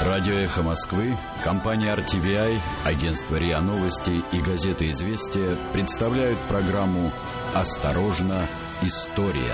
Радио «Эхо Москвы», компания RTVI, агентство РИА Новости и газета «Известия» представляют программу «Осторожно, история».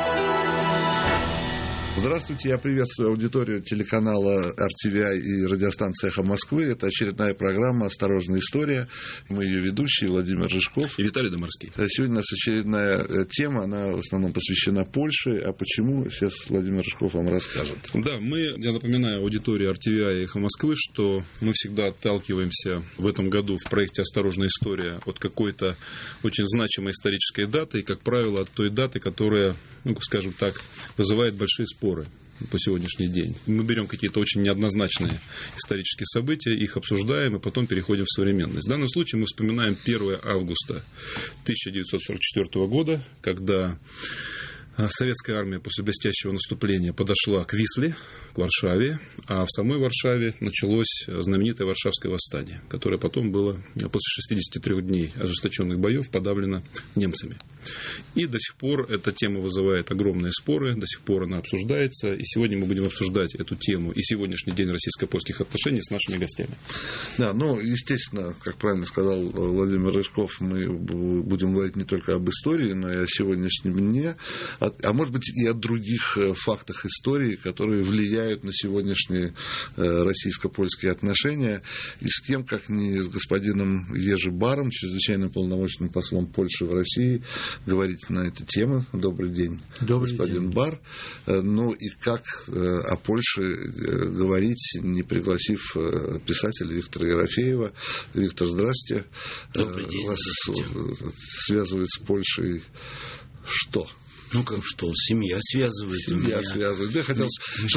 Здравствуйте, я приветствую аудиторию телеканала RTVI и радиостанции «Эхо Москвы». Это очередная программа «Осторожная история». Мы ее ведущие Владимир Рыжков и Виталий Доморский. Сегодня у нас очередная тема, она в основном посвящена Польше. А почему, сейчас Владимир Рыжков вам расскажет. Да, я напоминаю аудитории RTVI и «Эхо Москвы», что мы всегда отталкиваемся в этом году в проекте «Осторожная история» от какой-то очень значимой исторической даты, и, как правило, от той даты, которая, скажем так, вызывает большие споры по сегодняшний день. Мы берем какие-то очень неоднозначные исторические события, их обсуждаем и потом переходим в современность. В данном случае мы вспоминаем 1 августа 1944 года, когда советская армия после блестящего наступления подошла к Висле, к Варшаве, а в самой Варшаве началось знаменитое Варшавское восстание, которое потом было после 63 дней ожесточенных боев подавлено немцами. И до сих пор эта тема вызывает огромные споры, до сих пор она обсуждается, и сегодня мы будем обсуждать эту тему и сегодняшний день российско-польских отношений с нашими гостями. Да, естественно, как правильно сказал Владимир Рыжков, мы будем говорить не только об истории, но и о сегодняшнем дне, а может быть и о других фактах истории, которые влияют на сегодняшние российско-польские отношения. И с кем, как не с господином Ежи Баром, чрезвычайным полномочным послом Польши в России, говорить на эту тему. Добрый день, господин Бар. И как о Польше говорить, не пригласив писателя Виктора Ерофеева. Виктор, здравствуйте. Добрый день. Вас связывает с Польшей что? Семья связывает. Семья связывает. Я хотел,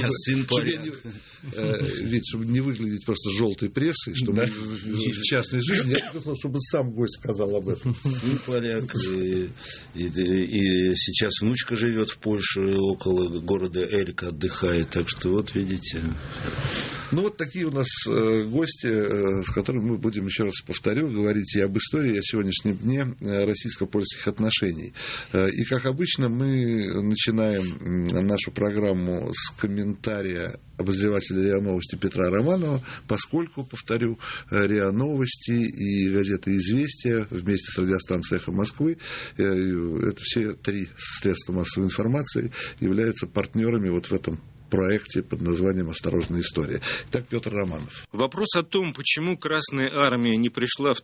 чтобы не выглядеть просто желтой прессой, чтобы в частной жизни, я хотел, чтобы сам гость сказал об этом. Сын поляк, и сейчас внучка живет в Польше, около города Элька отдыхает, так что видите. Такие у нас гости, с которыми мы будем, еще раз повторю, говорить и об истории, и о сегодняшнем дне российско-польских отношений. И, как обычно, мы начинаем нашу программу с комментария обозревателя РИА Новости Петра Романова, поскольку, повторю, РИА Новости и газета «Известия» вместе с радиостанцией «Эхо Москвы», это все три средства массовой информации, являются партнерами в этом проекте под названием «Осторожная история». Итак, Петр Романов. Вопрос о том, почему Красная Армия не пришла в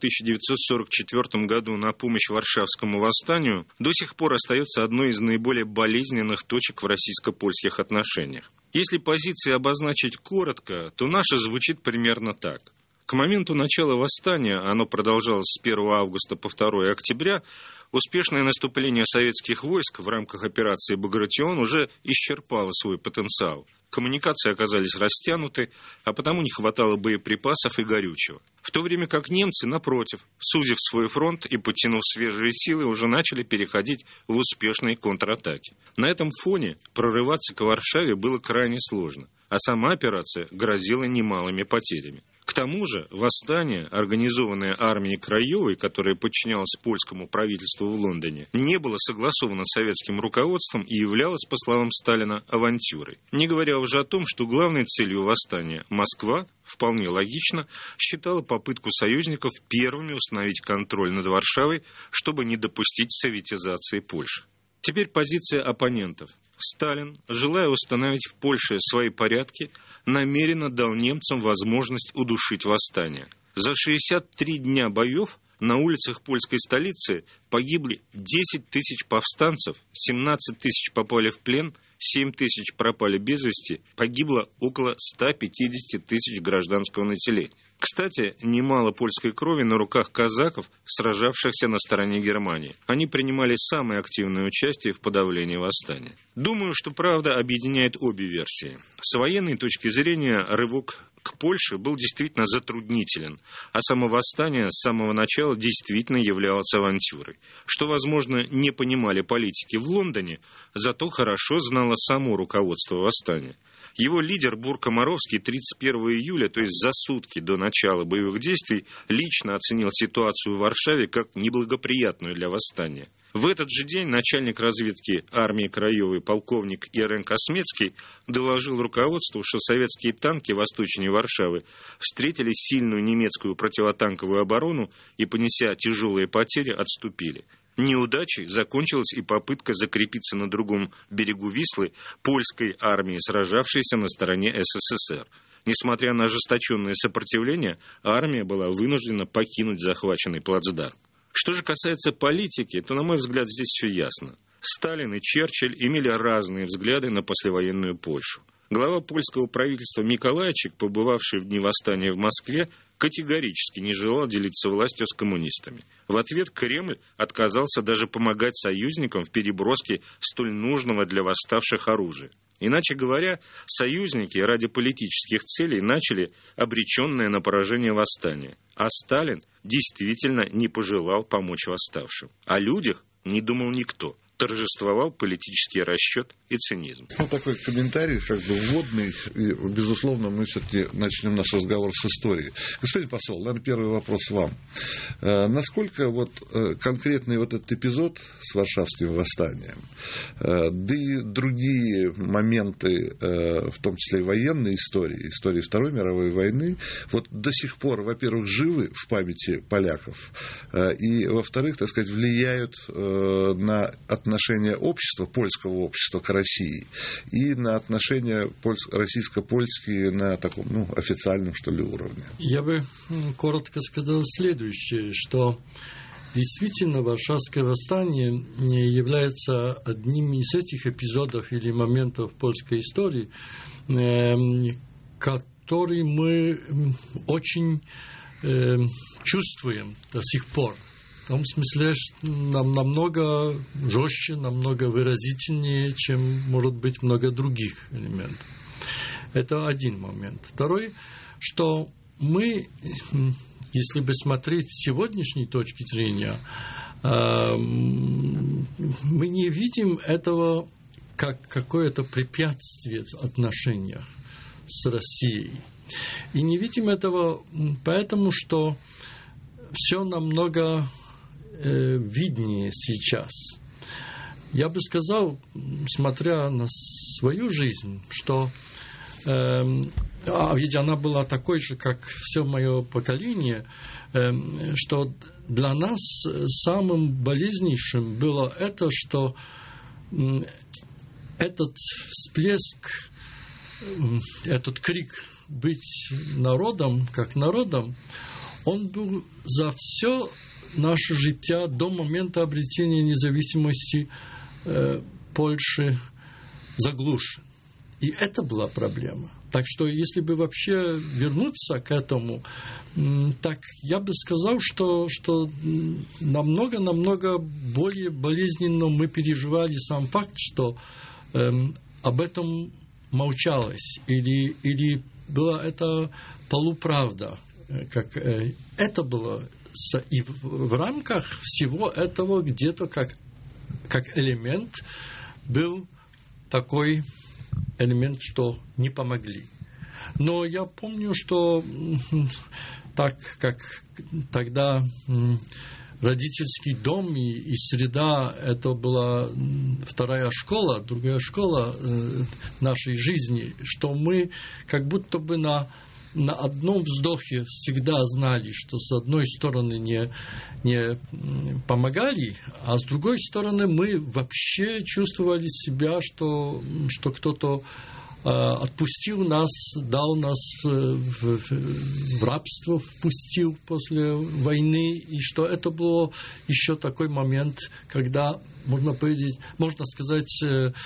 1944 году на помощь Варшавскому восстанию, до сих пор остается одной из наиболее болезненных точек в российско-польских отношениях. Если позиции обозначить коротко, то наша звучит примерно так. К моменту начала восстания, оно продолжалось с 1 августа по 2 октября, успешное наступление советских войск в рамках операции «Багратион» уже исчерпало свой потенциал. Коммуникации оказались растянуты, а потому не хватало боеприпасов и горючего. В то время как немцы, напротив, сузив свой фронт и подтянув свежие силы, уже начали переходить в успешные контратаки. На этом фоне прорываться к Варшаве было крайне сложно, а сама операция грозила немалыми потерями. К тому же восстание, организованное армией Краевой, которое подчинялось польскому правительству в Лондоне, не было согласовано с советским руководством и являлось, по словам Сталина, авантюрой. Не говоря уже о том, что главной целью восстания Москва, вполне логично, считала попытку союзников первыми установить контроль над Варшавой, чтобы не допустить советизации Польши. Теперь позиция оппонентов. Сталин, желая установить в Польше свои порядки, намеренно дал немцам возможность удушить восстание. За 63 дня боев на улицах польской столицы погибли 10 тысяч повстанцев, 17 тысяч попали в плен, 7 тысяч пропали без вести, погибло около 150 тысяч гражданского населения. Кстати, немало польской крови на руках казаков, сражавшихся на стороне Германии. Они принимали самое активное участие в подавлении восстания. Думаю, что правда объединяет обе версии. С военной точки зрения рывок к Польше был действительно затруднителен, а само восстание с самого начала действительно являлось авантюрой, что, возможно, не понимали политики в Лондоне, зато хорошо знало само руководство восстания. Его лидер Бур-Комаровский 31 июля, то есть за сутки до начала боевых действий, лично оценил ситуацию в Варшаве как неблагоприятную для восстания. В этот же день начальник разведки армии Краевой полковник Ирен Космецкий доложил руководству, что советские танки восточнее Варшавы встретили сильную немецкую противотанковую оборону и, понеся тяжелые потери, отступили. Неудачей закончилась и попытка закрепиться на другом берегу Вислы польской армии, сражавшейся на стороне СССР. Несмотря на ожесточенное сопротивление, армия была вынуждена покинуть захваченный плацдарм. Что же касается политики, то, на мой взгляд, здесь все ясно. Сталин и Черчилль имели разные взгляды на послевоенную Польшу. Глава польского правительства Миколайчик, побывавший в дни восстания в Москве, категорически не желал делиться властью с коммунистами. В ответ Кремль отказался даже помогать союзникам в переброске столь нужного для восставших оружия. Иначе говоря, союзники ради политических целей начали обреченное на поражение восстание. А Сталин действительно не пожелал помочь восставшим. О людях не думал никто. Торжествовал политический расчет и цинизм. Такой комментарий, как бы вводный, и, безусловно, мы все-таки начнем наш разговор с истории. Господин посол, наверное, первый вопрос вам. Насколько конкретный этот эпизод с Варшавским восстанием, да и другие моменты, в том числе и военной истории Второй мировой войны, до сих пор, во-первых, живы в памяти поляков, и, во-вторых, так сказать, влияют на отношение общества, польского общества к России и на отношения российско-польские на таком, официальном, что ли, уровне. Я бы коротко сказал следующее, что действительно Варшавское восстание является одним из этих эпизодов или моментов польской истории, который мы очень чувствуем до сих пор. В том смысле, что нам намного жестче, намного выразительнее, чем, может быть, много других элементов. Это один момент. Второй, что мы, если бы смотреть с сегодняшней точки зрения, мы не видим этого как какое-то препятствие в отношениях с Россией. И не видим этого поэтому, что все намного виднее сейчас. Я бы сказал, смотря на свою жизнь, что ведь она была такой же, как все мое поколение, что для нас самым болезненнейшим было это, что этот всплеск, этот крик быть народом, как народом, он был за все наше життя до момента обретения независимости Польши заглушен. И это была проблема. Так что, если бы вообще вернуться к этому, так я бы сказал, что намного более болезненно мы переживали сам факт, что об этом молчалось, или была это полуправда, как это было. И в рамках всего этого где-то как элемент был такой элемент, что не помогли. Но я помню, что так как тогда родительский дом и среда, это была вторая школа, другая школа нашей жизни, что мы как будто бы на одном вздохе всегда знали, что с одной стороны не помогали, а с другой стороны мы вообще чувствовали себя, что кто-то отпустил нас, дал нас в рабство, впустил после войны, и что это был еще такой момент, когда, можно сказать,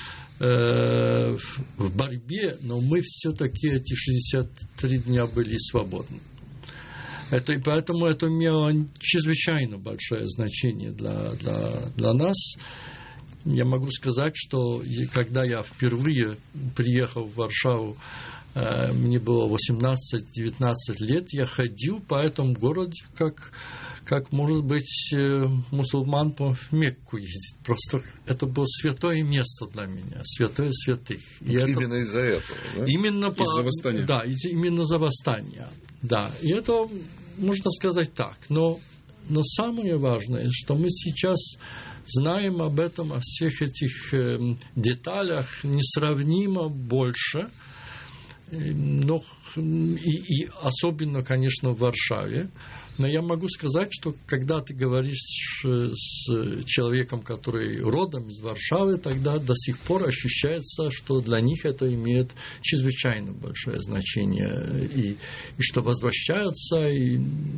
в борьбе, но мы все-таки эти 63 дня были свободны. И поэтому это имело чрезвычайно большое значение для нас. Я могу сказать, что когда я впервые приехал в Варшаву, мне было 18-19 лет, я ходил по этому городу как как может быть, мусульман по Мекку ездить. Просто это было святое место для меня, святое святых. И именно из-за этого, да? Именно из-за восстания. Да, именно за восстание. Да, и это можно сказать так. Но самое важное, что мы сейчас знаем об этом, о всех этих деталях несравнимо больше, но и особенно, конечно, в Варшаве. Но я могу сказать, что когда ты говоришь с человеком, который родом из Варшавы, тогда до сих пор ощущается, что для них это имеет чрезвычайно большое значение. И что возвращаются, и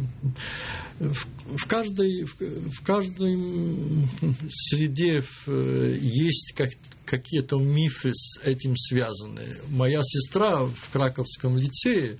в каждой среде есть какие-то мифы с этим связаны. Моя сестра в Краковском лицее,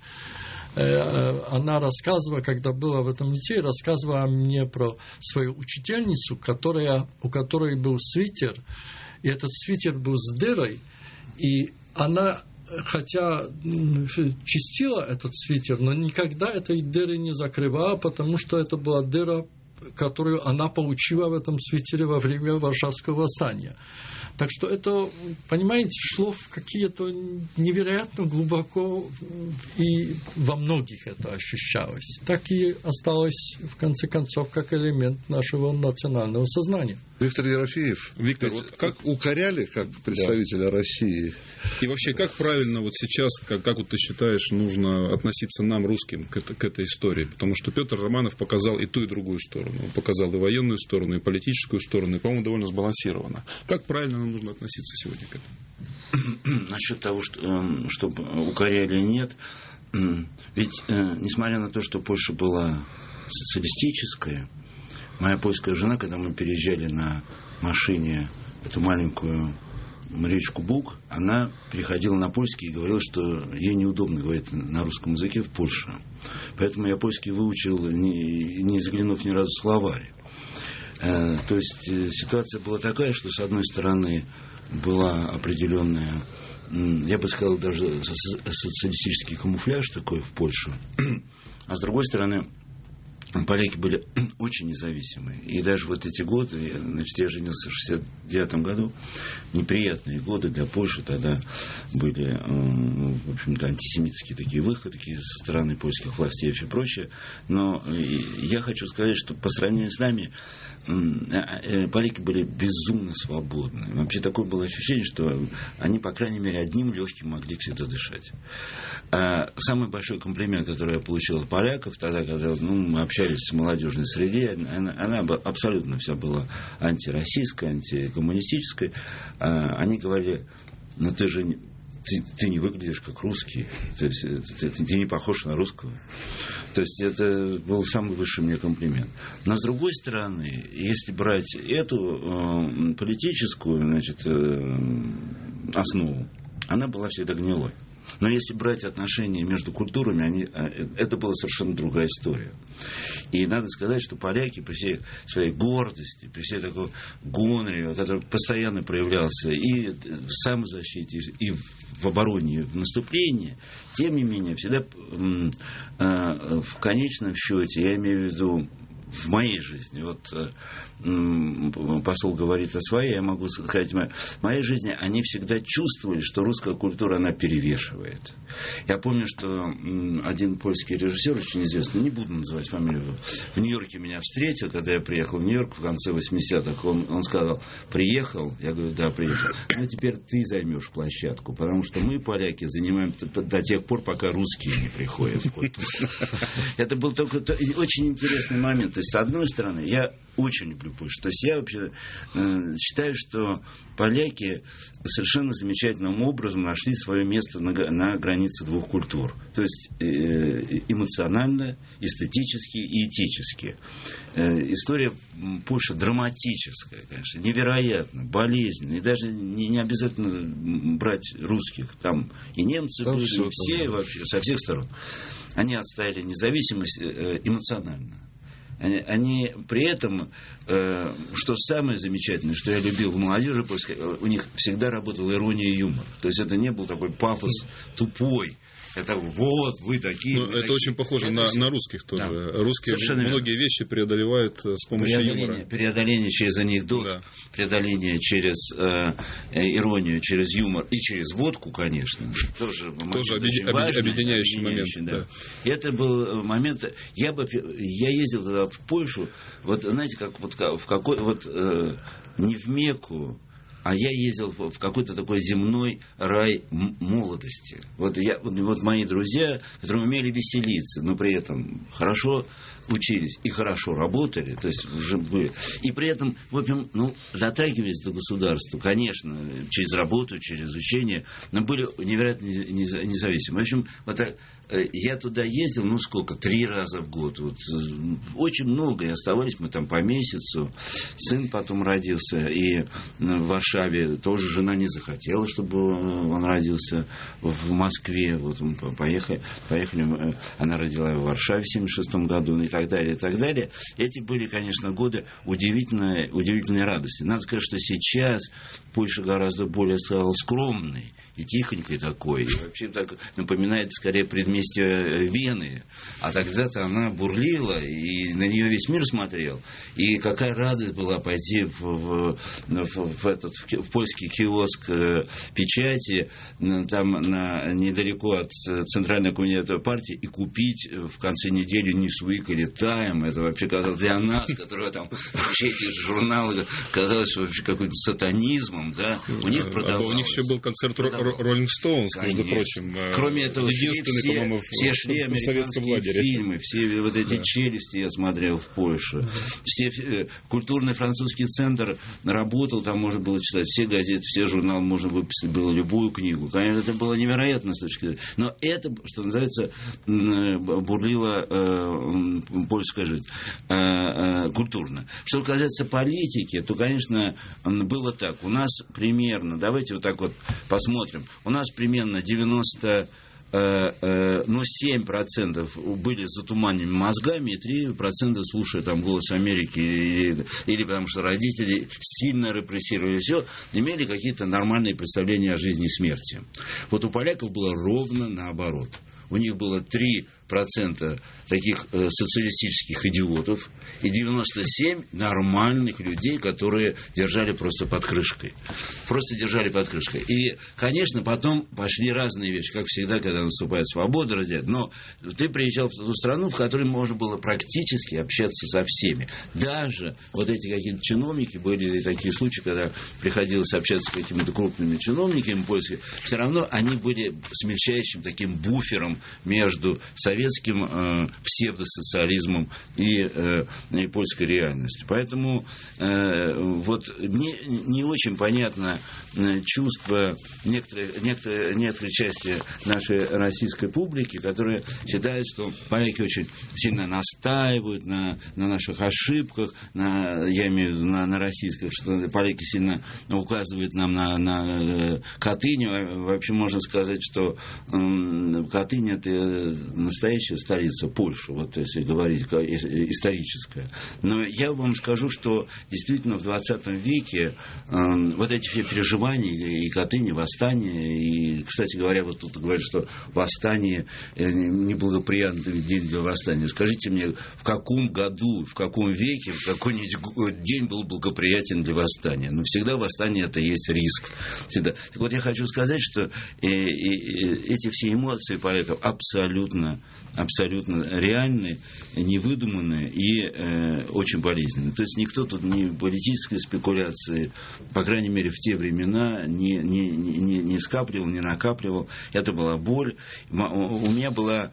она рассказывала, когда была в этом лицее, рассказывала мне про свою учительницу, у которой был свитер, и этот свитер был с дырой, и она, хотя чистила этот свитер, но никогда этой дыры не закрывала, потому что это была дыра, которую она получила в этом свитере во время Варшавского восстания. Так что это, понимаете, шло в какие-то невероятно глубоко, и во многих это ощущалось. Так и осталось, в конце концов, как элемент нашего национального сознания. Виктор Ерофеев, Виктор, вот как укоряли как представителя России? И вообще, как правильно вот сейчас, как вот ты считаешь, нужно относиться нам, русским, к этой истории? Потому что Петр Романов показал и ту, и другую сторону. Он показал и военную сторону, и политическую сторону, и, по-моему, довольно сбалансированно. Как правильно нам нужно относиться сегодня к этому? Насчет того, чтобы укоряли, нет. Ведь, несмотря на то, что Польша была социалистическая, моя польская жена, когда мы переезжали на машине эту маленькую речку Буг, она переходила на польский и говорила, что ей неудобно говорить на русском языке в Польше. Поэтому я польский выучил, не заглянув ни разу в словарь. То есть ситуация была такая, что с одной стороны была определенная, я бы сказал, даже социалистический камуфляж такой в Польше, а с другой стороны поляки были очень независимые. И даже вот эти годы, значит, я женился в 1969 году, неприятные годы для Польши, тогда были, в общем-то, антисемитские такие выходки со стороны польских властей и все прочее. Но я хочу сказать, что по сравнению с нами поляки были безумно свободны. Вообще такое было ощущение, что они, по крайней мере, одним легким могли всегда дышать. А самый большой комплимент, который я получил от поляков тогда, когда мы общались в молодежной среде, она абсолютно вся была антироссийская, антикоммунистическая. Они говорили: ну ты же ты не выглядишь как русский, то есть ты не похож на русского. То есть это был самый высший мне комплимент. Но с другой стороны, если брать эту политическую, значит, основу, она была всегда гнилой. Но если брать отношения между культурами, это была совершенно другая история. И надо сказать, что поляки при всей своей гордости, при всей такой гоноре, который постоянно проявлялся и в самозащите, и в обороне, и в наступлении, тем не менее, всегда в конечном счете, я имею в виду в моей жизни, вот посол говорит о своей, я могу сказать, в моей жизни они всегда чувствовали, что русская культура, она перевешивает. Я помню, что один польский режиссер, очень известный, не буду называть фамилию, в Нью-Йорке меня встретил, когда я приехал в Нью-Йорк в конце 80-х, он сказал: приехал? Я говорю: да, приехал. Ну, теперь ты займешь площадку, потому что мы, поляки, занимаем до тех пор, пока русские не приходят в культуру. Это был только очень интересный момент. То есть, с одной стороны, я очень люблю Польшу. То есть я вообще считаю, что поляки совершенно замечательным образом нашли свое место на границе двух культур. То есть эмоционально, эстетически и этически. История Польши драматическая, конечно, невероятно, болезненная. И даже не обязательно брать русских. Там и немцы были, и все вообще, со всех сторон. Они отстояли независимость эмоционально. Они при этом, что самое замечательное, что я любил в молодежи польской, у них всегда работала ирония и юмор. То есть это не был такой пафос тупой, Это вот, вы такие. Ну, это такие. очень похоже на русских тоже. Да. Русские Совершенно многие верно. вещи преодолевают с помощью юмора. Преодоление через анекдот, да. Преодоление через иронию, через юмор и через водку, конечно. Тоже объединяющий момент. Да. И это был момент. Я ездил тогда в Польшу, вот знаете, как вот в какой вот не в Мекку, а я ездил в какой-то такой земной рай молодости. Вот мои друзья, которые умели веселиться, но при этом хорошо учились и хорошо работали, то есть уже были. И при этом, в общем, затрагивались до государства, конечно, через работу, через учение, но были невероятно независимы. В общем, вот так, я туда ездил, 3 раза в год. Вот, очень много, и оставались мы там по месяцу. Сын потом родился, и в Варшаве тоже жена не захотела, чтобы он родился в Москве. Вот мы поехали, она родила в Варшаве в 1976 году, и так далее, и так далее. Эти были, конечно, годы удивительной радости. Надо сказать, что сейчас Польша гораздо более стала скромной и тихонькой такой, и вообще так напоминает скорее предместье Вены. А тогда-то она бурлила, и на нее весь мир смотрел. И какая радость была пойти в польский киоск печати, там недалеко от Центрального комитета партии, и купить в конце недели Newsweek или Time. Это вообще казалось для нас, которые там все эти журналы, казалось вообще каким-то сатанизмом, да, у них продавалось. У них еще был концерт Rolling Stones, между прочим. Кроме этого, единственный, по-моему, все шли американские фильмы, все вот эти челюсти я смотрел в Польше. Все культурный французский центр работал, там можно было читать все газеты, все журналы, можно выписать было любую книгу. Конечно, это было невероятно с точки зрения. Но это, что называется, бурлила польская жизнь культурно. Что касается политики, то, конечно, было так. У нас примерно, давайте вот так вот посмотрим. У нас примерно 7% были затуманенными мозгами, и 3% слушая там «Голос Америки» или потому что родители сильно репрессировали все, имели какие-то нормальные представления о жизни и смерти. Вот у поляков было ровно наоборот. У них было 3% таких социалистических идиотов и 97 нормальных людей, которые держали просто под крышкой. Просто держали под крышкой. И, конечно, потом пошли разные вещи, как всегда, когда наступает свобода, но ты приезжал в ту страну, в которой можно было практически общаться со всеми. Даже вот эти какие-то чиновники, были такие случаи, когда приходилось общаться с какими-то крупными чиновниками польскими, все равно они были смягчающим таким буфером между советским псевдосоциализмом и польской реальностью. Поэтому вот мне не очень понятно чувство некоторой части нашей российской публики, которые считают, что поляки очень сильно настаивают на наших ошибках, я имею в виду на российских, что поляки сильно указывают нам на Катынь. Вообще можно сказать, что Катынь — это настоящая столица Польши, вот если говорить историческая. Но я вам скажу, что действительно в 20 веке вот эти все переживания и Катынь, и восстание, и, кстати говоря, вот тут говорят, что восстание неблагоприятный день для восстания. Скажите мне, в каком году, в каком веке, в какой-нибудь день был благоприятен для восстания? Но всегда восстание — это есть риск. Всегда. Так вот, я хочу сказать, что эти все эмоции поляков абсолютно реальны, невыдуманные и очень болезненные. То есть никто тут ни политической спекуляции, по крайней мере, в те времена не скапливал, не накапливал. Это была боль. У меня была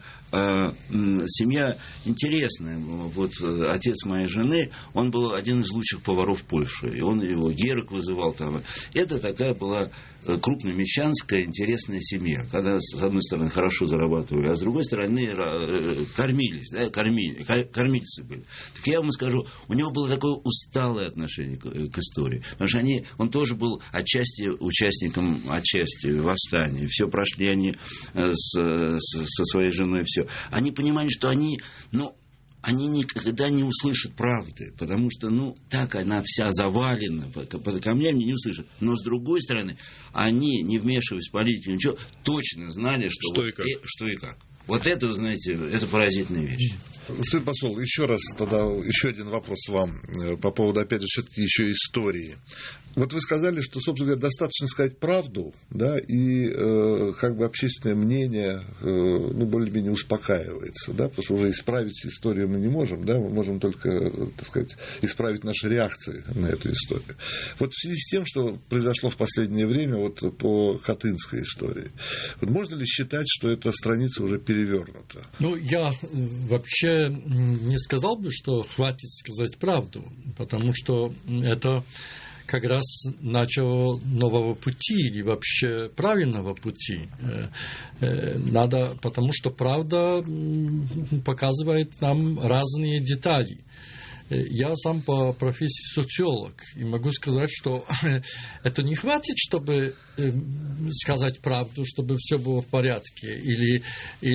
семья интересная. Вот отец моей жены, он был один из лучших поваров Польши. И он его Герок вызывал там. Это такая была крупномещанская интересная семья, когда, с одной стороны, хорошо зарабатывали, а с другой стороны, кормились, да, кормильцы были. Так я вам скажу, у него было такое усталое отношение к истории, потому что он тоже был отчасти участником восстания, все прошли они со своей женой, все. Они понимали, что они, они никогда не услышат правды, потому что, так она вся завалена под камнями, не услышат. Но, с другой стороны, они, не вмешиваясь в политику, ничего, точно знали, что и как. Вот это, вы знаете, это поразительная вещь. Господин посол, еще раз тогда, еще один вопрос вам по поводу, опять же, все-таки еще истории. Вот вы сказали, что, собственно говоря, достаточно сказать правду, да, и как бы общественное мнение, более-менее успокаивается, да, потому что уже исправить историю мы не можем, да, мы можем только, так сказать, исправить наши реакции на эту историю. Вот в связи с тем, что произошло в последнее время вот по Катынской истории, вот можно ли считать, что эта страница уже перевернута? Я вообще не сказал бы, что хватит сказать правду, потому что это как раз начало нового пути или вообще правильного пути. Надо, потому что правда показывает нам разные детали. Я сам по профессии социолог, и могу сказать, что это не хватит, чтобы сказать правду, чтобы все было в порядке, или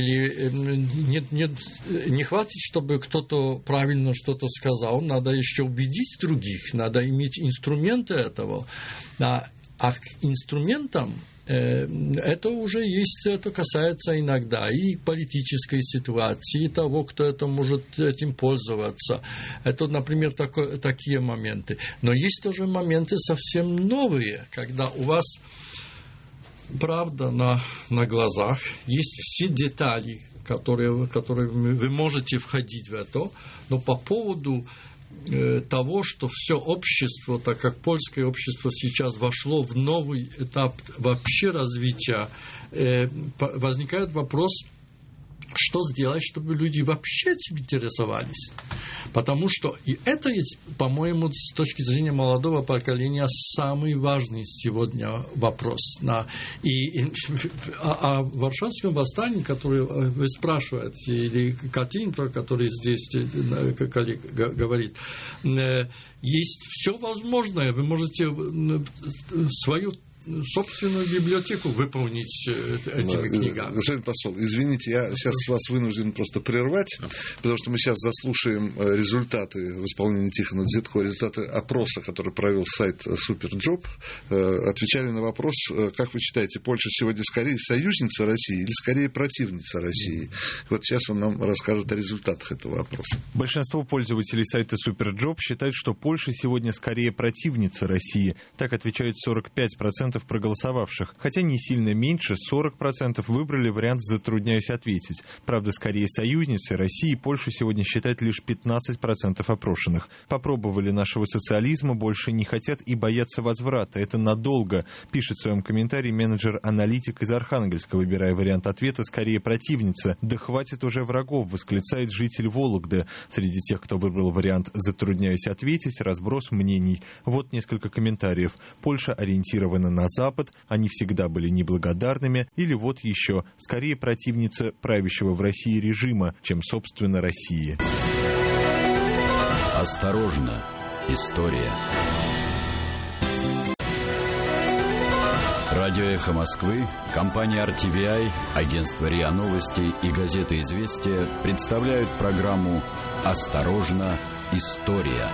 не хватит, чтобы кто-то правильно что-то сказал, надо еще убедить других, надо иметь инструменты этого, а к инструментам это уже есть, это касается иногда и политической ситуации, и того, кто это может этим пользоваться. Это, например, такие моменты. Но есть тоже моменты совсем новые, когда у вас правда на глазах, есть все детали, которые вы можете входить в это, но по поводу того, что все общество, так как польское общество сейчас вошло в новый этап вообще развития, возникает вопрос, что сделать, чтобы люди вообще этим интересовались. Потому что и это, по-моему, с точки зрения молодого поколения, самый важный сегодня вопрос. О Варшавском восстании, которое вы спрашиваете, или Катынь, про который здесь коллега говорит, есть все возможное. Вы можете свою собственную библиотеку выполнить этими книгами. Господин посол, извините, я сейчас вас вынужден просто прервать, потому что мы сейчас заслушаем результаты в исполнении Тихона Дзитко, результаты опроса, который провел сайт Суперджоп. Отвечали на вопрос, как вы считаете, Польша сегодня скорее союзница России или скорее противница России? Вот сейчас он нам расскажет о результатах этого опроса. Большинство пользователей сайта Суперджоп считают, что Польша сегодня скорее противница России. Так отвечают 45% проголосовавших, хотя не сильно меньше, 40% выбрали вариант «затрудняюсь ответить». Правда, скорее союзницей России Польшу сегодня считают лишь 15% опрошенных. Попробовали нашего социализма, больше не хотят и боятся возврата. Это надолго, пишет в своем комментарии менеджер-аналитик из Архангельска, выбирая вариант ответа «скорее противница». «Да хватит уже врагов», восклицает житель Вологды. Среди тех, кто выбрал вариант «затрудняюсь ответить», разброс мнений. Вот несколько комментариев. Польша ориентирована на Запад, они всегда были неблагодарными, или вот еще, скорее противница правящего в России режима, чем, собственно, России. Осторожно, история. Радио «Эхо Москвы», компания RTVI, агентство РИА Новости и газета «Известия» представляют программу «Осторожно, история».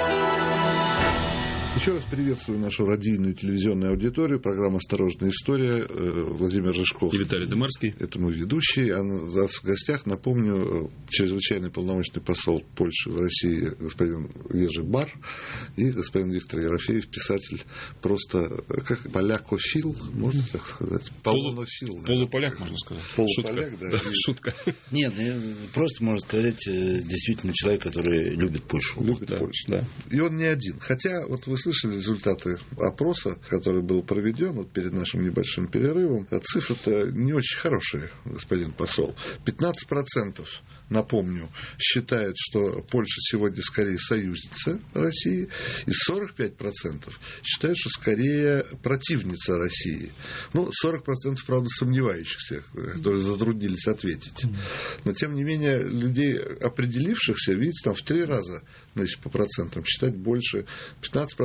Еще раз приветствую нашу радийную и телевизионную аудиторию. Программа «Осторожная история». Владимир Рыжков и Виталий Демарский. Это мой ведущий. А в гостях, напомню, чрезвычайный полномочный посол Польши в России господин Ежи Бар и господин Виктор Ерофеев, писатель, просто как полякофил, можно так сказать? Полунофил. Полуполяк, можно сказать. Полуполяк, шутка. Да. Шутка. Нет, просто можно сказать, действительно человек, который любит Польшу. Любит Польшу, да. И он не один. Хотя, вот вы слышали результаты опроса, который был проведен вот перед нашим небольшим перерывом. Цифры-то не очень хорошие, господин посол. 15%, напомню, считают, что Польша сегодня скорее союзница России, и 45% считают, что скорее противница России. 40%, правда, сомневающихся, которые затруднились ответить. Но, тем не менее, людей, определившихся, видите, там в 3 раза, если по процентам считать, больше 15%,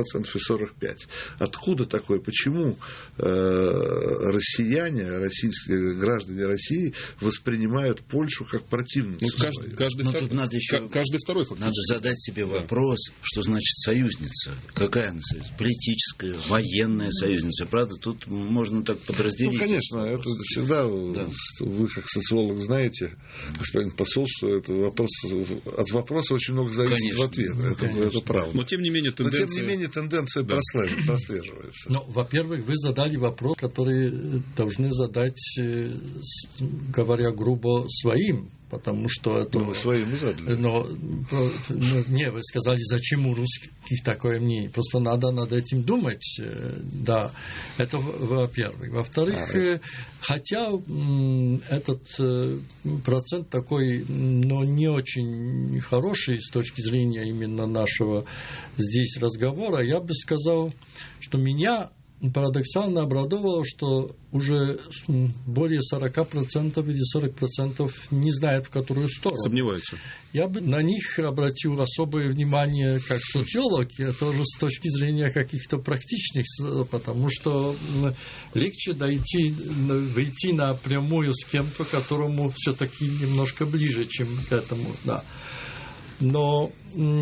и 45. Откуда такое? Почему россияне, российские граждане России воспринимают Польшу как противницу? Каждый второй фактически. Надо задать себе вопрос, что значит союзница. Какая она союзница? Политическая, военная союзница. Правда, тут можно так подразделить. Ну, конечно, это всегда, вы как социолог знаете, господин посол, что это вопрос, от вопроса очень много зависит в ответ. Это правда. Но тем не менее тенденция прослеживается. Ну, во-первых, вы задали вопрос, который должны задать, говоря грубо, своим. Потому что это... Мы своим и задали. Не, вы сказали, зачем у русских такое мнение. Просто надо над этим думать. Да, это во-первых. Во-вторых, хотя этот процент такой, но не очень хороший с точки зрения именно нашего здесь разговора, я бы сказал, что меня парадоксально обрадовало, что уже более 40% или 40% не знают, в которую сторону. Сомневаются. Я бы на них обратил особое внимание как социолог, и тоже с точки зрения каких-то практичных, потому что легче выйти напрямую с кем-то, которому все-таки немножко ближе, чем к этому. Да. Но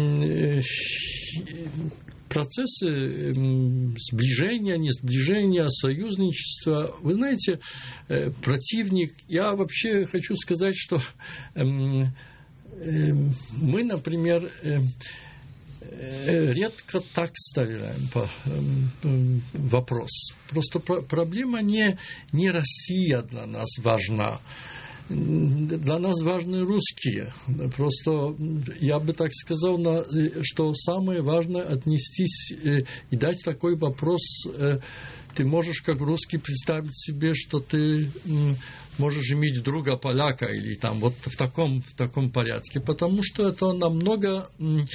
процессы сближения, не сближения, союзничества. Вы знаете, противник, я вообще хочу сказать, что мы, например, редко так ставим вопрос. Просто проблема не Россия для нас важна. Для нас важны русские. Просто я бы так сказал, что самое важное отнестись и дать такой вопрос. Ты можешь как русский представить себе, что ты можешь иметь друга поляка или там вот в таком порядке, потому что это намного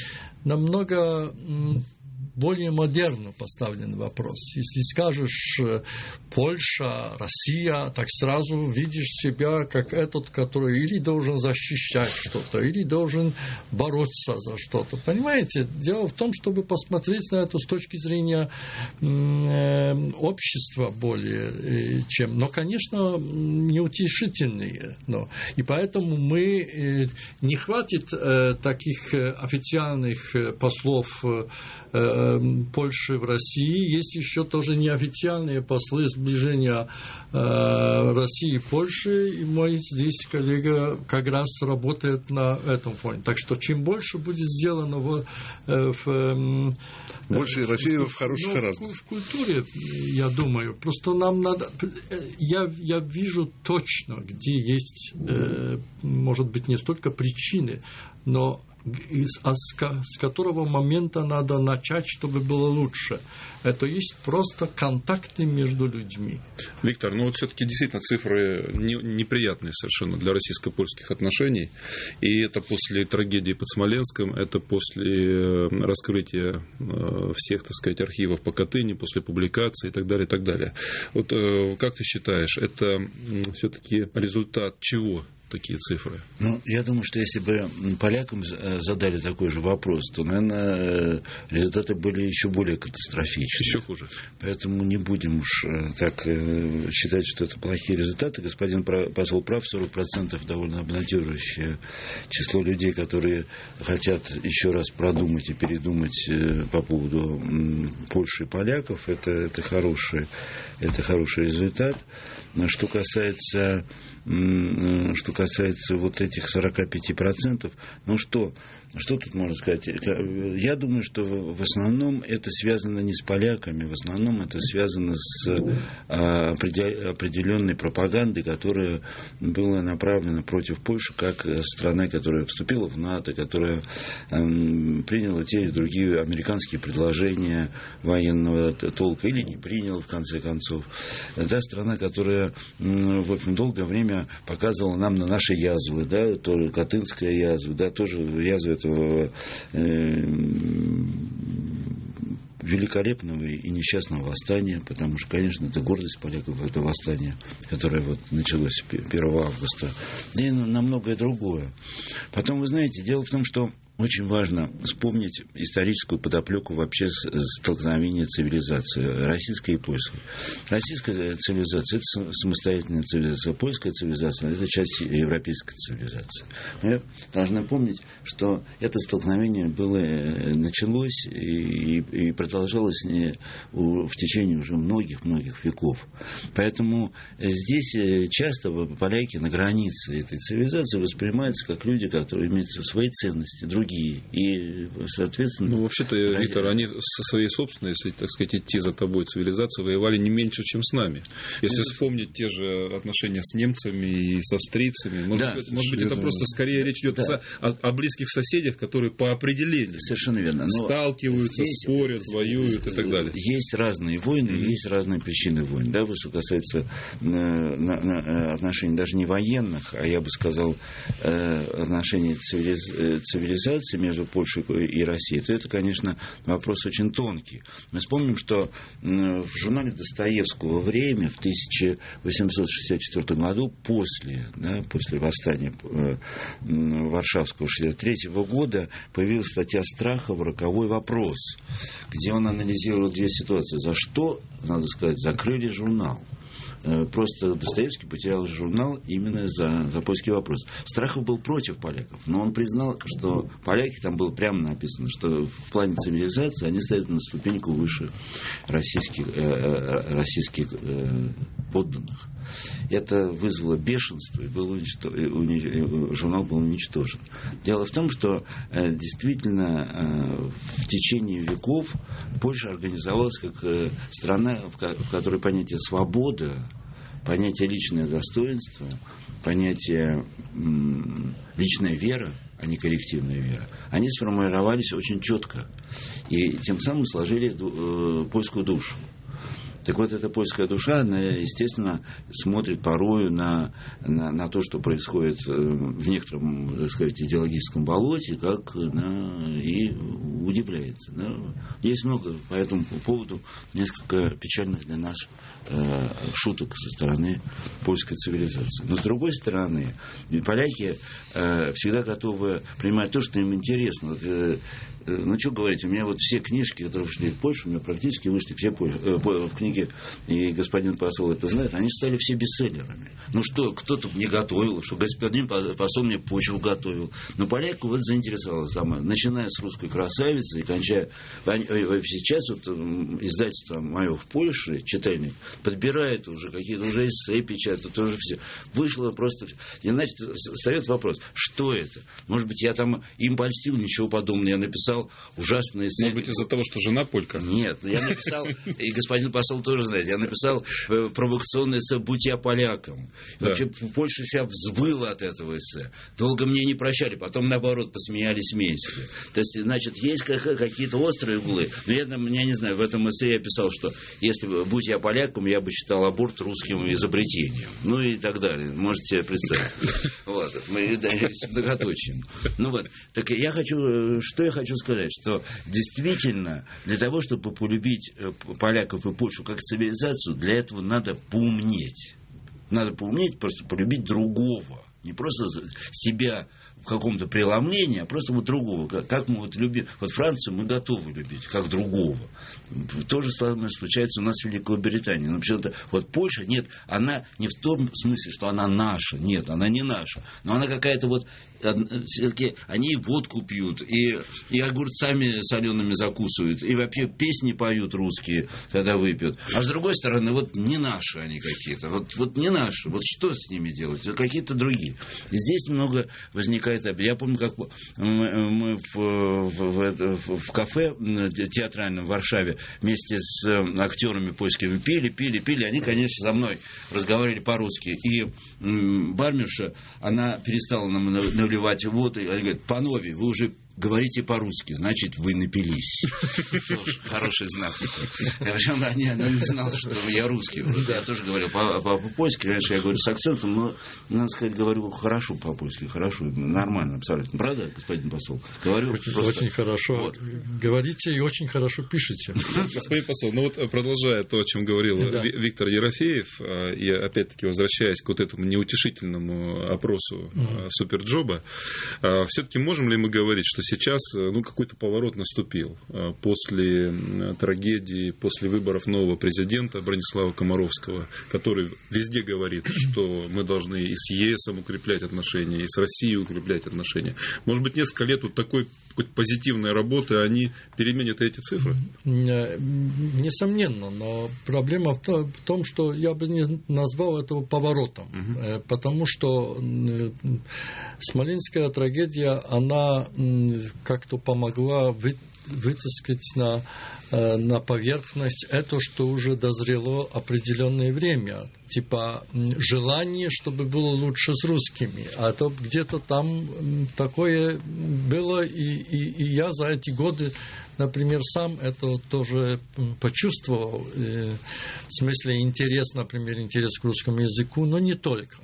более модерно поставлен вопрос. Если скажешь Польша, Россия, так сразу видишь себя как этот, который или должен защищать что-то, или должен бороться за что-то. Понимаете? Дело в том, чтобы посмотреть на это с точки зрения общества более чем. Но, конечно, неутешительные. И поэтому мы не хватит таких официальных послов Польши в России. Есть еще тоже неофициальные послы сближения России и Польши, и мой здесь коллега как раз работает на этом фоне. Так что чем больше будет сделано больше России в хороших разных. В культуре, я думаю. Просто нам надо... Я вижу точно, где есть, может быть, не столько причины, но с которого момента надо начать, чтобы было лучше. Это есть просто контакты между людьми. Виктор, все-таки действительно цифры неприятные совершенно для российско-польских отношений. И это после трагедии под Смоленском, это после раскрытия всех, так сказать, архивов по Катыни, после публикации и так далее, и так далее. Вот как ты считаешь, это все-таки результат чего? Такие цифры? Я думаю, что если бы полякам задали такой же вопрос, то, наверное, результаты были еще более катастрофичны. Еще хуже. Поэтому не будем уж так считать, что это плохие результаты. Господин посол прав, 40% довольно обнадеживающее число людей, которые хотят еще раз продумать и передумать по поводу Польши и поляков. Это хороший результат. Что касается вот этих 45%, что тут можно сказать? Я думаю, что в основном это связано не с поляками, в основном это связано с определенной пропагандой, которая была направлена против Польши как страны, которая вступила в НАТО, которая приняла те или другие американские предложения военного толка или не приняла, в конце концов. Та страна, которая в общем, долгое время показывала нам на наши язвы, да, тоже Катынская язва, да, тоже язва этого великолепного и несчастного восстания, потому что, конечно, это гордость поляков, это восстание, которое началось 1 августа, и на многое другое. Потом, вы знаете, дело в том, что очень важно вспомнить историческую подоплеку вообще столкновения цивилизации российской и польской. Российская цивилизация – это самостоятельная цивилизация, польская цивилизация – это часть европейской цивилизации. Мы должны помнить, что это столкновение началось и продолжалось в течение уже многих-многих веков. Поэтому здесь часто поляки на границе этой цивилизации воспринимаются как люди, которые имеют свои ценности, другие. И, соответственно... вообще-то, Виктор, они со своей собственной, если, так сказать, идти за тобой цивилизацией, воевали не меньше, чем с нами. Если вспомнить те же отношения с немцами и с австрийцами, может быть, это просто скорее речь идет о близких соседях, которые по определению совершенно верно. Сталкиваются, спорят, воюют и так далее. Есть разные войны, есть разные причины войн. Да, что касается отношений даже не военных, а я бы сказал, отношений цивилизации между Польшей и Россией, то это, конечно, вопрос очень тонкий. Мы вспомним, что в журнале Достоевского «Время» в 1864 году, после восстания Варшавского 1963 года, появилась статья Страхова «Роковой вопрос», где он анализировал две ситуации. За что, надо сказать, закрыли журнал. Просто Достоевский потерял журнал именно за польский вопрос. Страхов был против поляков, но он признал, что поляки, там было прямо написано, что в плане цивилизации они стоят на ступеньку выше российских подданных. Это вызвало бешенство, и журнал был уничтожен. Дело в том, что действительно в течение веков Польша организовалась как страна, в которой понятие свобода, понятие личное достоинство, понятие личная вера, а не коллективная вера, они сформировались очень четко и тем самым сложили польскую душу. Так вот, эта польская душа, она, естественно, смотрит порою на то, что происходит в некотором, так сказать, идеологическом болоте, и удивляется. Да? Есть много по этому поводу несколько печальных для нас шуток со стороны польской цивилизации. Но, с другой стороны, поляки всегда готовы принимать то, что им интересно. Ну, что говорить, у меня вот все книжки, которые вышли в Польшу, у меня практически вышли все в книге, и господин посол это знает, они стали все бестселлерами. Ну что, кто-то мне готовил, что господин посол мне почву готовил. Но поляку вот заинтересовалось, начиная с «Русской красавицы» и кончая... Сейчас вот издательство мое в Польше, читальник, подбирает уже какие-то уже эссе печатают, тоже все. Вышло просто... И, значит, встает вопрос, что это? Может быть, я там им польстил, ничего подобного, я написал ужасные эссе. Может быть, из-за того, что жена полька? Нет, я написал, и господин посол тоже знает, я написал провокационное эссе «Будь я поляком». Да. Вообще Польша вся взвыла от этого эссе. Долго мне не прощали, потом, наоборот, посмеялись вместе. То есть, значит, есть какие-то острые углы. Но я не знаю, в этом эссе я писал, что если бы «Будь я поляком», я бы считал аборт русским изобретением. Ну и так далее. Можете себе представить. Вот. Мы с многоточием. Ну вот. Так что я хочу сказать, что действительно для того, чтобы полюбить поляков и Польшу как цивилизацию, для этого надо поумнеть. Надо поумнеть, просто полюбить другого. Не просто себя в каком-то преломлении, а просто вот другого. Как мы вот любим... Вот Францию мы готовы любить, как другого. То же самое случается у нас в Великобритании. Но почему-то вот Польша, нет, она не в том смысле, что она наша. Нет, она не наша. Но она какая-то вот... Все-таки они и водку пьют, и огурцами солеными закусывают, и вообще песни поют русские, когда выпьют. А с другой стороны, вот не наши они какие-то. Вот не наши. Вот что с ними делать? Какие-то другие. И здесь много возникает... Я помню, как мы в кафе театральном в Варшаве вместе с актерами польскими пили. Они, конечно, со мной разговаривали по-русски. И барменша, она перестала нам наливать воду. Она говорит: панове, вы уже говорите по-русски, значит, вы напились. Хороший знак. Причем она не знала, что я русский. Я тоже говорил по-польски. Раньше я говорю с акцентом, но, надо сказать, говорю хорошо по-польски. Хорошо, нормально, абсолютно. Правда, господин посол? Говорю очень хорошо. Говорите и очень хорошо пишете. Господин посол, ну вот продолжая то, о чем говорил Виктор Ерофеев, и опять-таки возвращаясь к вот этому неутешительному опросу Суперджоба, все-таки можем ли мы говорить, что что сейчас какой-то поворот наступил после трагедии, после выборов нового президента Бронислава Комаровского, который везде говорит, что мы должны и с ЕСом укреплять отношения, и с Россией укреплять отношения. Может быть, несколько лет вот такой какой-то позитивной работы, они переменят эти цифры? Несомненно, но проблема в том, что я бы не назвал этого поворотом, потому что смоленская трагедия, она как-то помогла вытаскивать на поверхность это, что уже дозрело определенное время. Типа желание, чтобы было лучше с русскими. А то где-то там такое было, и я за эти годы, например, сам это тоже почувствовал. В смысле интерес, например, интерес к русскому языку, но не только.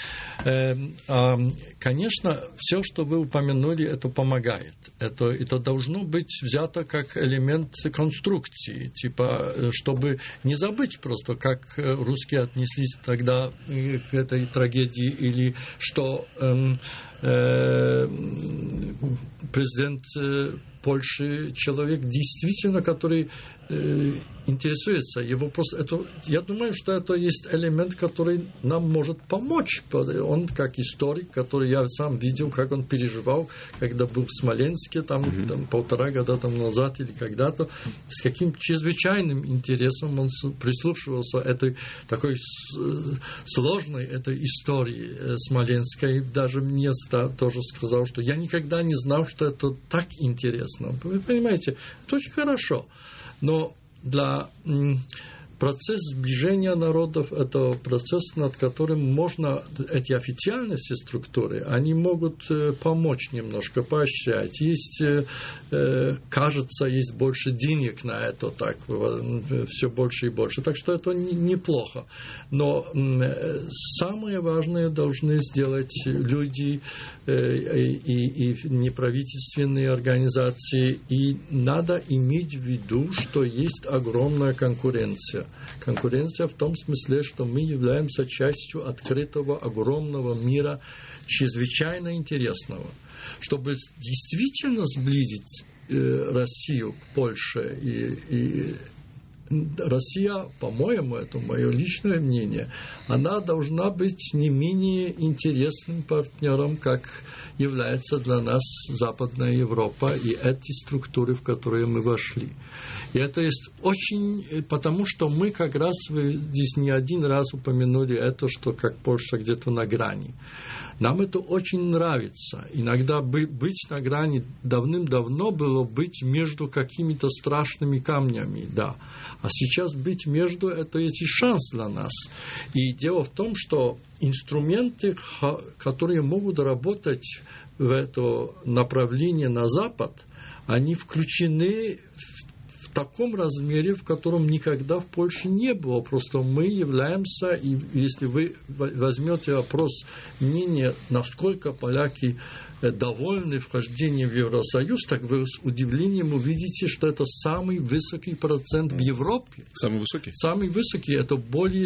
Конечно, все, что вы упомянули, это помогает. Это должно быть взято как элемент конструкции, типа, чтобы не забыть просто, как русские отнеслись тогда к этой трагедии, или что президент Польши человек действительно, который интересуется. Его просто, я думаю, что это есть элемент, который нам может помочь. Он как историк, который я сам видел, как он переживал, когда был в Смоленске, там 1,5 года назад или когда-то, с каким чрезвычайным интересом он прислушивался этой такой сложной этой истории смоленской. Даже мне тоже сказал, что я никогда не знал, что это так интересно. Вы понимаете, это очень хорошо. Но для процесса сближения народов, это процесс, над которым можно, эти официальные все структуры, они могут помочь немножко, поощрять. Есть, кажется, есть больше денег на это, так, все больше и больше. Так что это неплохо. Но самое важное должны сделать люди и неправительственные организации. И надо иметь в виду, что есть огромная конкуренция. Конкуренция в том смысле, что мы являемся частью открытого, огромного мира, чрезвычайно интересного. Чтобы действительно сблизить Россию к Польше и Россия, по-моему, это мое личное мнение, она должна быть не менее интересным партнером, как является для нас Западная Европа и эти структуры, в которые мы вошли. И это есть очень... Потому что мы как раз, вы здесь не один раз упомянули это, что как Польша где-то на грани. Нам это очень нравится. Иногда быть на грани давным-давно было быть между какими-то страшными камнями, да. А сейчас быть между, это есть шанс для нас. И дело в том, что инструменты, которые могут работать в это направление на Запад, они включены в таком размере, в котором никогда в Польше не было. Просто мы являемся, и если вы возьмете опрос мнения, насколько поляки довольны вхождением в Евросоюз, так вы с удивлением увидите, что это самый высокий процент в Европе. Самый высокий? Самый высокий. Это более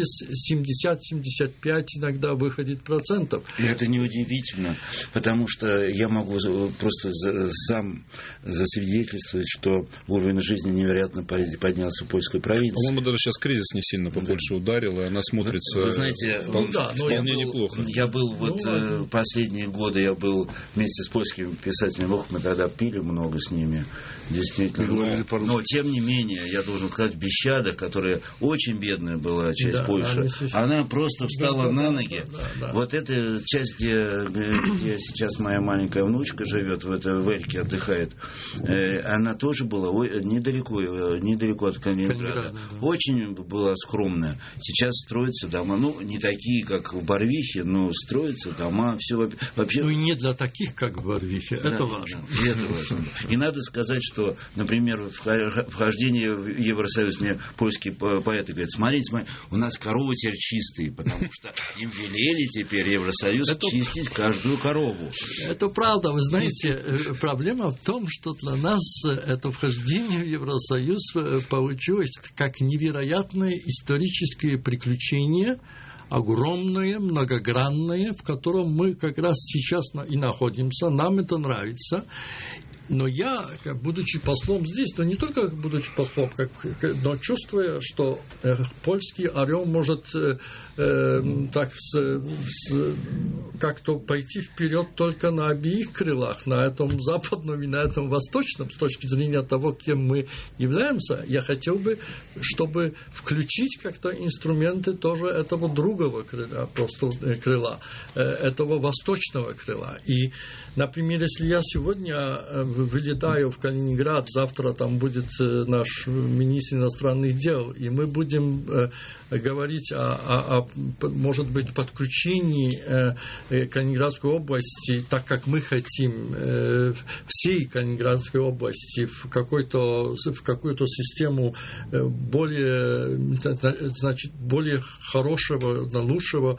70-75 иногда выходит процентов. И это неудивительно, потому что я могу просто сам засвидетельствовать, что уровень жизни невероятно поднялся в польской провинции. По-моему, даже сейчас кризис не сильно по Польше ударил, и она смотрится вы знаете, вполне неплохо. Я был последние годы, я был вместе с польскими писателями, мы тогда пили много с ними, действительно. Но тем не менее, я должен сказать, в Бещадах, которая очень бедная была часть Польши, она просто встала на ноги. Вот эта часть, где сейчас моя маленькая внучка живет, в этой Вельке отдыхает, она тоже была недалеко от Калининграда. Очень была скромная. Сейчас строятся дома, не такие, как в Барвихе, но строятся дома, все вообще. И не для таких, как в Барвихе, это важно. Да, это важно. И надо сказать, что, например, вхождение в Евросоюз, мне польские поэты говорят, смотрите, у нас коровы теперь чистые, потому что им велели теперь Евросоюз чистить каждую корову. Это правда. Вы знаете, проблема в том, что для нас это вхождение в Евросоюз получилось как невероятное историческое приключение, огромное, многогранное, в котором мы как раз сейчас и находимся. Нам это нравится. Но я, будучи послом здесь, но не только будучи послом, но чувствуя, что польский орел может так как-то пойти вперед только на обеих крылах, на этом западном и на этом восточном, с точки зрения того, кем мы являемся, я хотел бы, чтобы включить как-то инструменты тоже этого другого крыла, просто крыла, этого восточного крыла. И, например, если я сегодня вылетаю в Калининград, завтра там будет наш министр иностранных дел, и мы будем говорить о может быть, подключении Калининградской области, так как мы хотим, всей Калининградской области в какую-то систему более хорошего, лучшего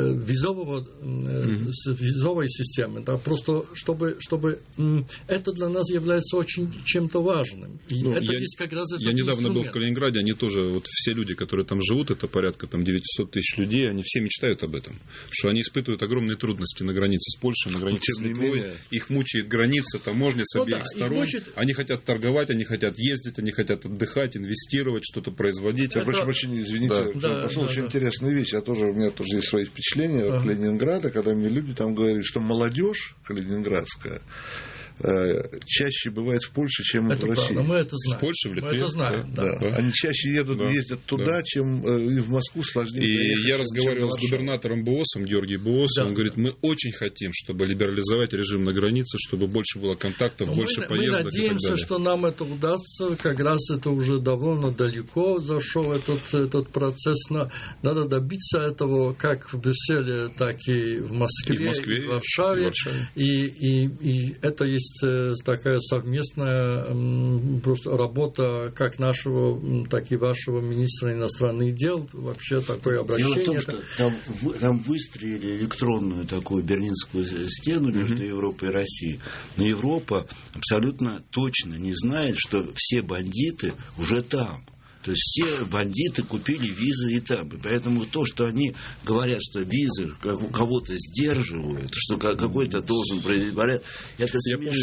визовой системы. Да, просто чтобы это для нас является очень чем-то важным. И это есть как раз этот Я недавно инструмент. был в Калининграде, они тоже, вот все люди, которые там живут, это порядка там 900 тысяч людей, они все мечтают об этом, что они испытывают огромные трудности на границе с Польшей, на границе с Литвой, их мучает граница, таможня с обеих сторон, они хотят торговать, они хотят ездить, они хотят отдыхать, инвестировать, что-то производить. Я прошу прощения, извините, очень интересная вещь, у меня тоже есть свои впечатления от Калининграда, когда мне люди там говорят, что молодежь калининградская чаще бывает в Польше, чем в России. Мы это знаем. В Польше, в Литве. Мы это знаем. Да. Они чаще ездят туда, чем и в Москву сложнее. И я разговаривал с губернатором Боосом, Георгий Боос, он говорит, мы очень хотим, чтобы либерализовать режим на границе, чтобы больше было контактов, больше поездок. Мы надеемся, что нам это удастся, как раз это уже довольно далеко зашел этот процесс. Надо добиться этого как в Брюсселе, так и в Москве, и в Варшаве. И это есть такая совместная просто работа как нашего, так и вашего министра иностранных дел. Вообще такое обращение. Дело в том, что там выстроили электронную такую Берлинскую стену между Европой и Россией. Но Европа абсолютно точно не знает, что все бандиты уже там. То есть все бандиты купили визы и там. И поэтому то, что они говорят, что визы кого-то сдерживают, что какой-то должен произвести порядок, это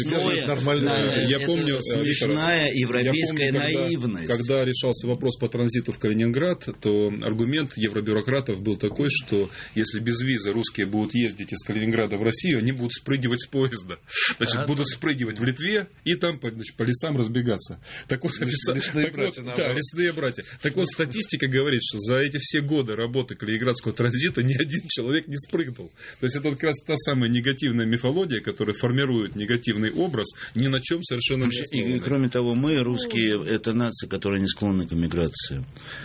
смешная европейская наивность. Когда решался вопрос по транзиту в Калининград, то аргумент евробюрократов был такой, что если без визы русские будут ездить из Калининграда в Россию, они будут спрыгивать с поезда. Значит, будут спрыгивать в Литве и там по лесам разбегаться. Так вот, лесные братья. Так вот, статистика говорит, что за эти все годы работы Калининградского транзита ни один человек не спрыгнул. То есть это как раз та самая негативная мифология, которая формирует негативный образ, ни на чем совершенно не основанный. И кроме того, мы, русские, это нация, которая не склонна к эмиграции.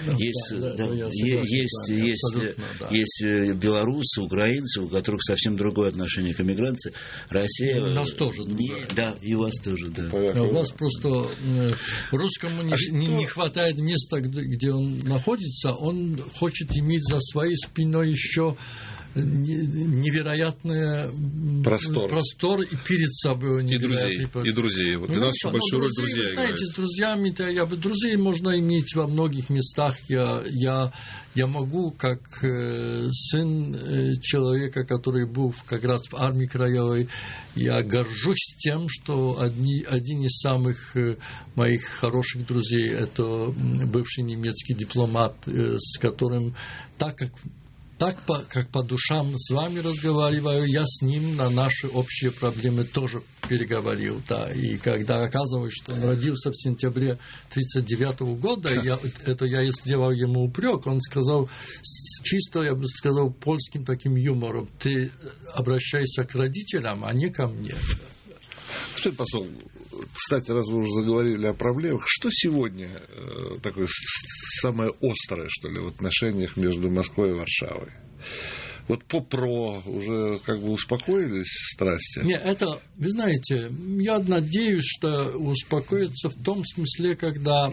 Есть белорусы, украинцы, у которых совсем другое отношение к эмиграции. Россия... У нас тоже. Да, и у вас тоже, да. У вас просто русскому не хватает места, где он находится, он хочет иметь за своей спиной еще невероятный простор и перед собой невероятный простор. И друзей. Вот. И нас еще большую роль друзья играют. Знаете, с друзьями, друзей можно иметь во многих местах. Я могу, как сын человека, который был как раз в армии краевой, я горжусь тем, что один из самых моих хороших друзей – это бывший немецкий дипломат, с которым как по душам с вами разговариваю, я с ним на наши общие проблемы тоже переговорил. Да. И когда оказывается, что он родился в сентябре 1939 года, я сделал ему упрек, он сказал чисто, я бы сказал, польским таким юмором: ты обращайся к родителям, а не ко мне. Господин посол, кстати, раз вы уже заговорили о проблемах, что сегодня такое самое острое, что ли, в отношениях между Москвой и Варшавой? Вот по уже как бы успокоились страсти? Нет, это, вы знаете, я надеюсь, что успокоится в том смысле, когда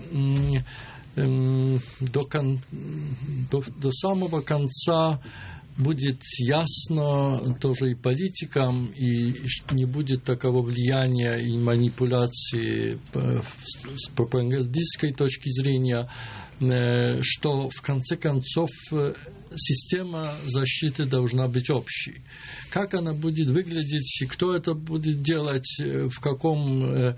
до самого конца будет ясно тоже и политикам, и не будет такого влияния и манипуляции с пропагандистской точки зрения, что в конце концов система защиты должна быть общей. Как она будет выглядеть, кто это будет делать, в каком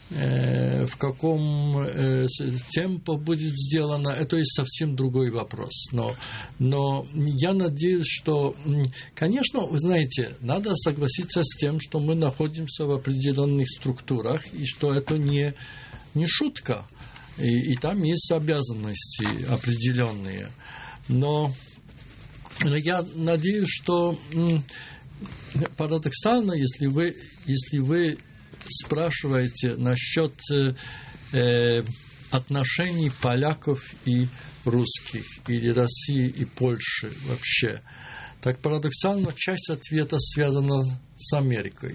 темпе будет сделано, это и совсем другой вопрос. Но я надеюсь, что, конечно, вы знаете, надо согласиться с тем, что мы находимся в определенных структурах, и что это не шутка, и там есть обязанности определенные. Но я надеюсь, что парадоксально, если вы спрашиваете насчет отношений поляков и русских, или России и Польши вообще, так парадоксально часть ответа связана с Америкой.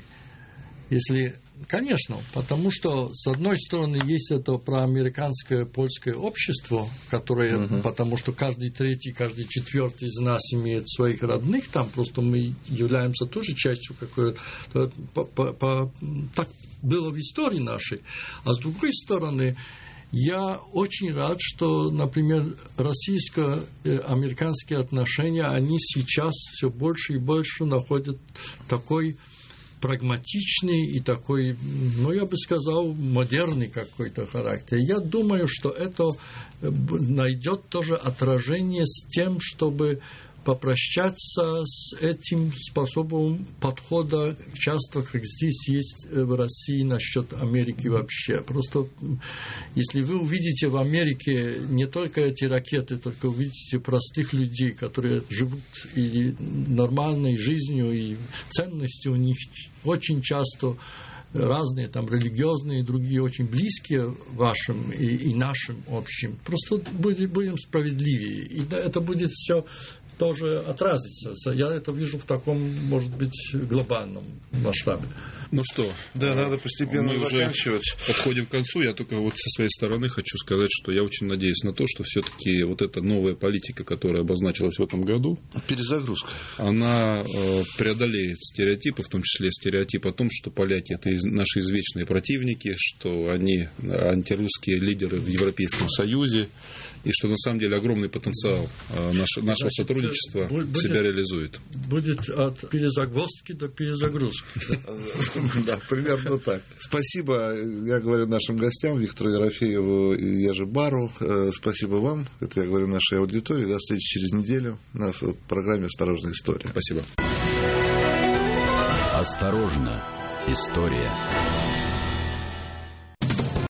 Конечно, потому что, с одной стороны, есть это проамериканское польское общество, которое, потому что каждый третий, каждый четвертый из нас имеет своих родных там, просто мы являемся тоже частью какой-то... Так было в истории нашей. А с другой стороны, я очень рад, что, например, российско-американские отношения, они сейчас все больше и больше находят такой прагматичный и такой, я бы сказал, модерный какой-то характер. Я думаю, что это найдет тоже отражение с тем, чтобы попрощаться с этим способом подхода, часто, как здесь есть в России насчет Америки вообще. Просто если вы увидите в Америке не только эти ракеты, только увидите простых людей, которые живут и нормальной жизнью, и ценности у них очень часто разные, там, религиозные и другие, очень близкие вашим и нашим общим. Просто будем справедливее. И это будет все тоже отразится. Я это вижу в таком, может быть, глобальном масштабе. Ну что, да, надо постепенно мы заканчивать. Уже подходим к концу. Я только вот со своей стороны хочу сказать, что я очень надеюсь на то, что все-таки вот эта новая политика, которая обозначилась в этом году, перезагрузка, она преодолеет стереотипы, в том числе стереотип о том, что поляки — это наши извечные противники, что они антирусские лидеры в Европейском Союзе, и что на самом деле огромный потенциал нашего сотрудничества себя реализует. Будет от перезагвоздки до перезагрузки. Да, примерно так. Спасибо, я говорю нашим гостям, Виктору Ерофееву и Ежи Бару. Спасибо вам, это я говорю нашей аудитории. До встречи через неделю на программе «Осторожная история». Спасибо. Осторожно, история.